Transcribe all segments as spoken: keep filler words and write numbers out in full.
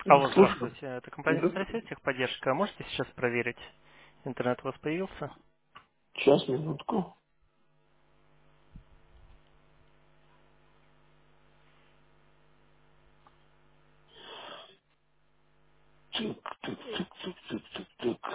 Алло, Слушаю. здравствуйте. Это компания Здравствуйте. «Старосвет», техподдержка. Можете сейчас проверить? Интернет у вас появился? Сейчас, минутку. Так, так, так, так, так, так, так.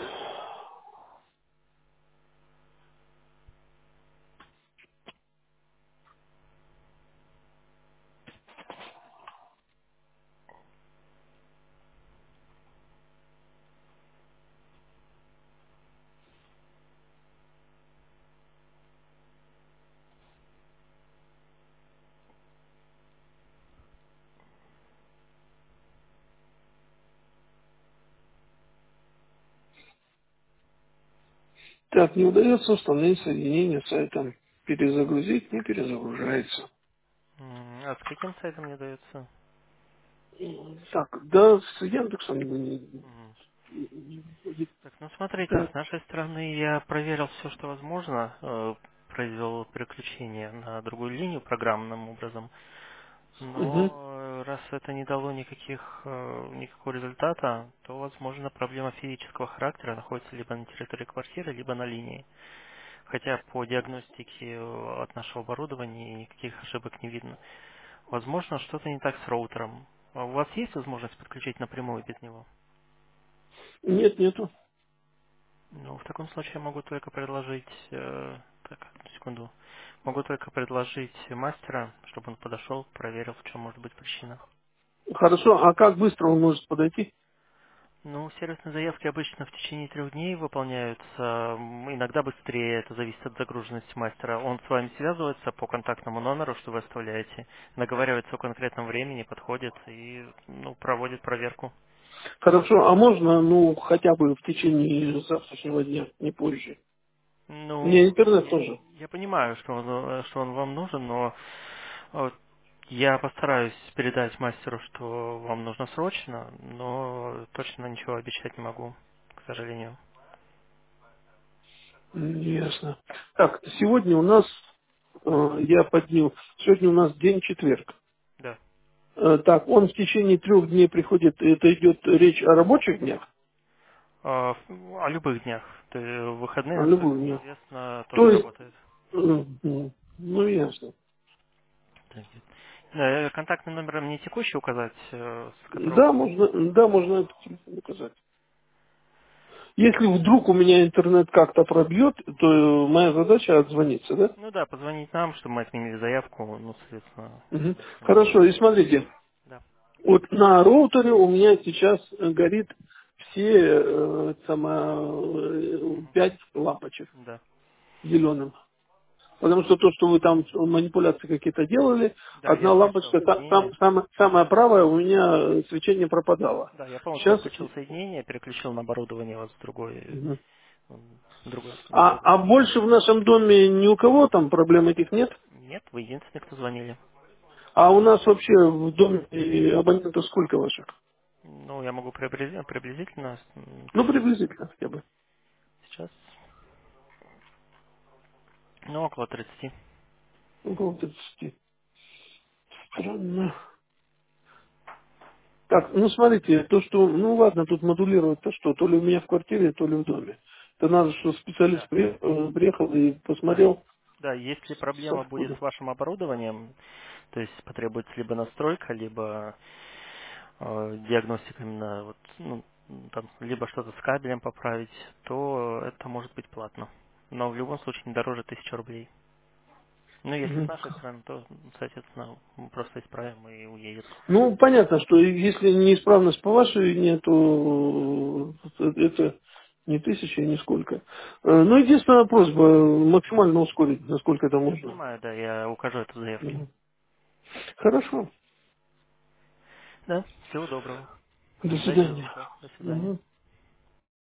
Так, не удается установить соединение с сайтом. Перезагрузить не перезагружается. М, А с каким сайтом не дается? М, Так, да, с Яндексом не, Мгм. не выходит. Так, ну смотрите, Так. с нашей стороны я проверил все, что возможно, э, произвел переключение на другую линию программным образом, Мгм. но э, раз это не дало никаких, э, никакого результата, то, возможно, проблема физического характера находится либо на территории квартиры, либо на линии. Хотя по диагностике э, от нашего оборудования никаких ошибок не видно. Возможно, что-то не так с роутером. А у вас есть возможность подключить напрямую без него? Нет, нету. Ну, в таком случае я могу только предложить... э, так, одну секунду. Могу только предложить мастера, чтобы он подошел, проверил, в чем может быть причина. Хорошо, а как быстро он может подойти? Ну, сервисные заявки обычно в течение трех дней выполняются, м, иногда быстрее, это зависит от загруженности мастера. Он с вами связывается по контактному номеру, что вы оставляете, наговаривается о конкретном времени, подходит и ну, проводит проверку. Хорошо, а можно, ну, хотя бы в течение завтрашнего дня, не позже? Мне Ну, интернет я, тоже. я понимаю, что он, э, что он вам нужен, но э, я постараюсь передать мастеру, что вам нужно срочно, но точно ничего обещать не могу, к сожалению. М, Ясно. Так, сегодня у нас, э, я поднял, сегодня у нас день четверг. Да. Э, так, он в течение трех дней приходит, это идет речь о рабочих днях, А, в- О любых днях. То есть в выходные, о насколько любых мне днях. известно, тоже То есть, работает. э, м, ну ясно. Так, э, Контактный номер мне текущий указать, э, с которого Да, вы... можно, да, можно это телефон указать. Если вдруг у меня интернет как-то пробьет, то э, моя задача отзвониться, да? Ну да, позвонить нам, чтобы мы отменили заявку, ну, соответственно, Мгм. чтобы Хорошо, и не смотрите, повторилось. Да. вот на роутере у меня сейчас э, горит все э, сама, э, Мгм. пять лампочек Да. зеленым. Потому что то, что вы там манипуляции какие-то делали, Да, я одна включил лампочка, та- там, соединение. сам- самая правая у меня э, свечение пропадало. Да, я полностью Сейчас, отключил соединение, переключил на оборудование вас в другой, мгм. м, другое а, а оборудование. больше в нашем доме ни у кого там проблем этих нет? Нет, вы единственный, кто звонили. А у нас вообще в доме э, абонентов сколько ваших? Ну, я могу приблизи- приблизительно, м, Ну, так, приблизительно хотя бы. сейчас, ну, около тридцати. Около тридцати. Странно. Так, ну смотрите, то, что, ну ладно, тут модулировать то, что то ли у меня в квартире, то ли в доме. Это надо, что специалист Да. приехал, приехал и Да, посмотрел да, если со проблема будет входа. с вашим оборудованием, то есть потребуется либо настройка, либо э, диагностика именно, вот, ну, там, либо что-то с кабелем поправить, то это может быть платно. Но в любом случае не дороже тысячи рублей. Ну, если с Мгм. нашей стороны, то, соответственно, мы просто исправим и уедет. Ну, понятно, что если неисправность по вашей линии, то э, это не тысяча, ни сколько. Э, Ну, единственная просьба максимально ускорить, насколько это Я можно. понимаю, да, я укажу это в заявке. Мгм. Хорошо. Да, всего доброго. До Удачного свидания. вечера. До свидания. Мгм.